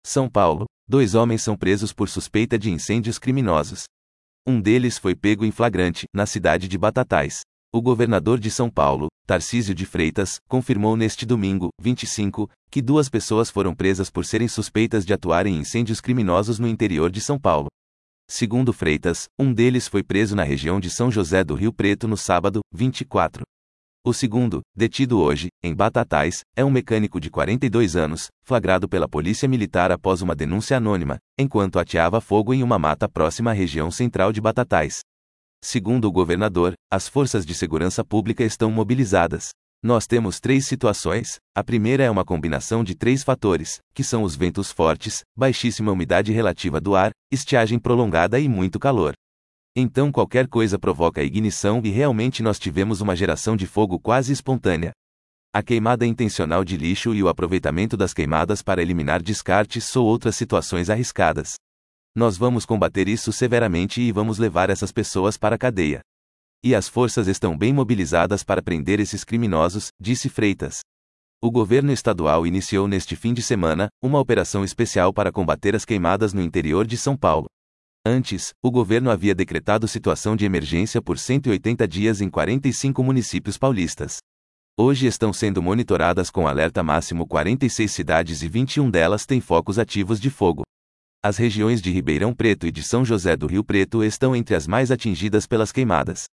São Paulo. 2 homens são presos por suspeita de incêndios criminosos. Um deles foi pego em flagrante, na cidade de Batatais. O governador de São Paulo, Tarcísio de Freitas, confirmou neste domingo, 25, que 2 pessoas foram presas por serem suspeitas de atuar em incêndios criminosos no interior de São Paulo. Segundo Freitas, um deles foi preso na região de São José do Rio Preto no sábado, 24. O segundo, detido hoje, em Batatais, é um mecânico de 42 anos, flagrado pela polícia militar após uma denúncia anônima, enquanto ateava fogo em uma mata próxima à região central de Batatais. Segundo o governador, as forças de segurança pública estão mobilizadas. Nós temos 3 situações. A primeira é uma combinação de 3 fatores, que são os ventos fortes, baixíssima umidade relativa do ar, estiagem prolongada e muito calor. Então qualquer coisa provoca a ignição e realmente nós tivemos uma geração de fogo quase espontânea. A queimada intencional de lixo e o aproveitamento das queimadas para eliminar descartes são outras situações arriscadas. Nós vamos combater isso severamente e vamos levar essas pessoas para a cadeia. E as forças estão bem mobilizadas para prender esses criminosos, disse Freitas. O governo estadual iniciou neste fim de semana uma operação especial para combater as queimadas no interior de São Paulo. Antes, o governo havia decretado situação de emergência por 180 dias em 45 municípios paulistas. Hoje estão sendo monitoradas com alerta máximo 46 cidades e 21 delas têm focos ativos de fogo. As regiões de Ribeirão Preto e de São José do Rio Preto estão entre as mais atingidas pelas queimadas.